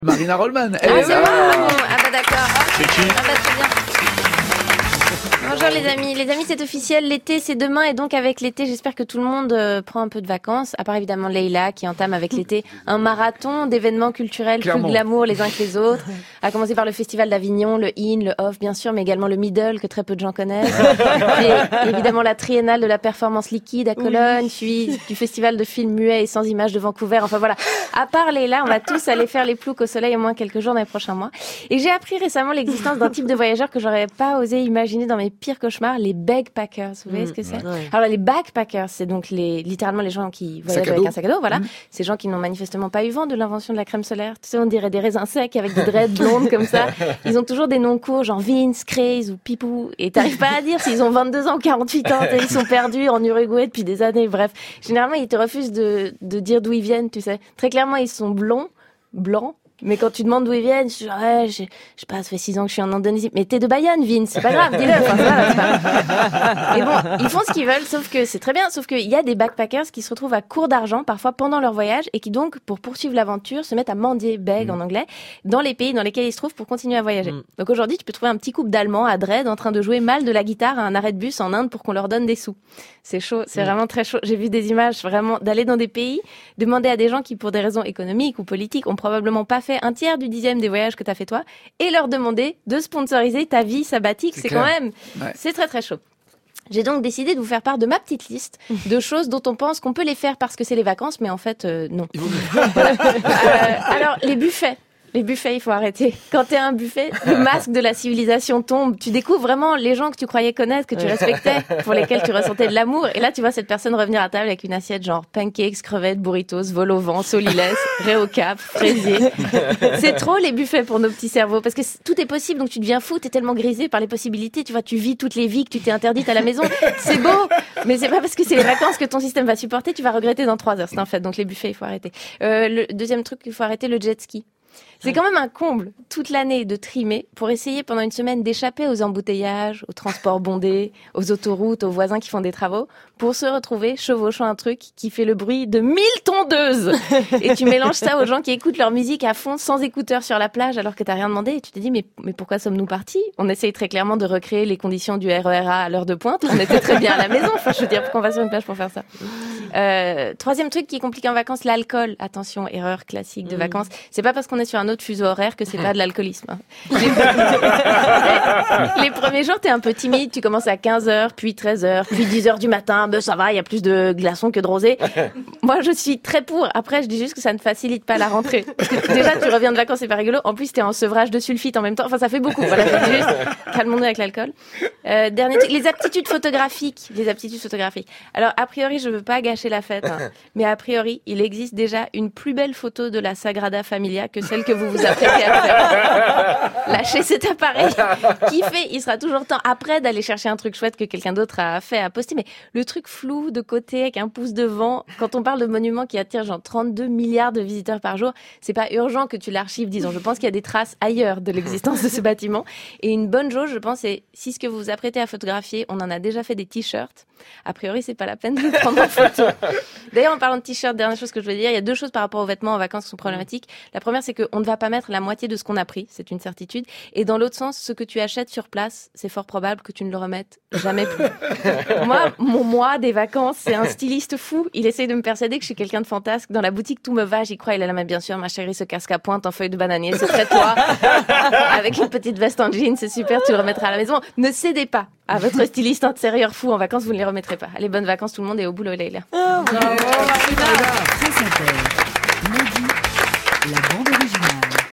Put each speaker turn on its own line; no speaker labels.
Marina Rollman.
C'est moi. Ah bah d'accord.
C'est qui?
Ah bah très bien. Bonjour les amis. Les amis, c'est officiel. L'été, c'est demain. Et donc, avec l'été, j'espère que tout le monde prend un peu de vacances. À part évidemment Leïla, qui entame avec l'été un marathon d'événements culturels plus glamour les uns que les autres. À commencer par le Festival d'Avignon, le IN, le OFF, bien sûr, mais également le Middle, que très peu de gens connaissent. Et évidemment, la triennale de la performance liquide à Cologne, puis du Festival de films muets et sans images de Vancouver. Enfin voilà. À part Leïla, on va tous aller faire les ploucs au soleil au moins quelques jours dans les prochains mois. Et j'ai appris récemment l'existence d'un type de voyageur que j'aurais pas osé imaginer dans mes pires cauchemars, les bagpackers. Vous voyez ce que c'est? Ouais. Alors les backpackers, c'est donc littéralement les gens qui voyagent avec un sac à dos, voilà. Ces gens qui n'ont manifestement pas eu vent de l'invention de la crème solaire. Tu sais, on dirait des raisins secs avec des dreads blondes comme ça. Ils ont toujours des noms courts, genre Vince, Craze ou Pipou. Et t'arrives pas à dire s'ils ont 22 ans ou 48 ans. Ils sont perdus en Uruguay depuis des années. Bref, généralement, ils te refusent de dire d'où ils viennent, tu sais. Très clairement, ils sont blancs. Mais quand tu demandes d'où ils viennent, je sais pas, ça fait 6 ans que je suis en Indonésie. Mais t'es de Bayonne, Vince, c'est pas grave, dis-le. Enfin, c'est pas... Et bon, ils font ce qu'ils veulent, sauf que c'est très bien. Sauf qu'il y a des backpackers qui se retrouvent à court d'argent, parfois pendant leur voyage, et qui donc, pour poursuivre l'aventure, se mettent à mendier, beg en anglais, dans les pays dans lesquels ils se trouvent pour continuer à voyager. Donc aujourd'hui, tu peux trouver un petit couple d'Allemands à Dresde en train de jouer mal de la guitare à un arrêt de bus en Inde pour qu'on leur donne des sous. C'est chaud, c'est vraiment très chaud. J'ai vu des images vraiment d'aller dans des pays, demander à des gens qui, pour des raisons économiques ou politiques, ont probablement pas fait un tiers du 10e des voyages que t'as fait toi, et leur demander de sponsoriser ta vie sabbatique. C'est quand même, c'est très très chaud. J'ai donc décidé de vous faire part de ma petite liste de choses dont on pense qu'on peut les faire parce que c'est les vacances, mais en fait, non. Voilà. Alors, les buffets. Les buffets, il faut arrêter. Quand t'es à un buffet, le masque de la civilisation tombe. Tu découvres vraiment les gens que tu croyais connaître, que tu respectais, pour lesquels tu ressentais de l'amour. Et là, tu vois cette personne revenir à table avec une assiette genre pancakes, crevettes, burritos, vol au vent, solilès, réocap, fraisier. C'est trop les buffets pour nos petits cerveaux. Parce que tout est possible, donc tu deviens fou. T'es tellement grisé par les possibilités. Tu vois, tu vis toutes les vies que tu t'es interdites à la maison. C'est beau, mais c'est pas parce que c'est les vacances que ton système va supporter. Tu vas regretter dans 3 heures. C'est un fait. Donc les buffets, il faut arrêter. Le deuxième truc, il faut arrêter le jet ski. C'est quand même un comble, toute l'année, de trimer pour essayer pendant une semaine d'échapper aux embouteillages, aux transports bondés, aux autoroutes, aux voisins qui font des travaux, pour se retrouver chevauchant un truc qui fait le bruit de 1000 tondeuses. Et tu mélanges ça aux gens qui écoutent leur musique à fond, sans écouteurs sur la plage, alors que t'as rien demandé. Et tu te dis, mais pourquoi sommes-nous partis? On essaye très clairement de recréer les conditions du RERA à l'heure de pointe. On était très bien à la maison. Enfin, je veux dire, pourquoi on va sur une plage pour faire ça? Troisième truc qui est compliqué en vacances, l'alcool. Attention, erreur classique de vacances. C'est pas parce qu'on est sur un autre fuseau horaire que c'est pas de l'alcoolisme. Les premiers jours, t'es un peu timide, tu commences à 15h, puis 13h, puis 10h du matin, ben ça va, il y a plus de glaçons que de rosé. Moi, je suis très pour. Après, je dis juste que ça ne facilite pas la rentrée. Parce que déjà, tu reviens de vacances, c'est pas rigolo. En plus, t'es en sevrage de sulfite en même temps. Enfin, ça fait beaucoup. Voilà, je dis juste, calmons-nous avec l'alcool. Dernier truc, les aptitudes photographiques. Alors, a priori, je veux pas gâcher la fête, hein, mais a priori, il existe déjà une plus belle photo de la Sagrada Familia que celle que vous apprêtez à faire. Lâchez cet appareil. Kiffez, il sera toujours temps après d'aller chercher un truc chouette que quelqu'un d'autre a fait à poster. Mais le truc flou de côté avec un pouce devant, quand on parle de monuments qui attirent genre 32 milliards de visiteurs par jour, c'est pas urgent que tu l'archives, disons. Je pense qu'il y a des traces ailleurs de l'existence de ce bâtiment. Et une bonne jauge, je pense, c'est si ce que vous vous apprêtez à photographier, on en a déjà fait des t-shirts. A priori, c'est pas la peine de le prendre en photo. D'ailleurs, en parlant de t-shirts, dernière chose que je veux dire, il y a 2 choses par rapport aux vêtements en vacances qui sont problématiques. La première, c'est qu'on ne va pas mettre la moitié de ce qu'on a pris, c'est une certitude. Et dans l'autre sens, ce que tu achètes sur place, c'est fort probable que tu ne le remettes jamais plus. Moi, mon mois des vacances, c'est un styliste fou. Il essaye de me persuader que je suis quelqu'un de fantasque. Dans la boutique, tout me va, j'y crois. Il est là, mais bien sûr, ma chérie, ce casque à pointe en feuille de bananier, c'est très toi. Avec une petite veste en jean, c'est super, tu le remettras à la maison. Ne cédez pas à votre styliste intérieur fou en vacances, vous ne les remettrez pas. Allez, bonnes vacances tout le monde et au boulot, Leïla.
Bravo, Marina.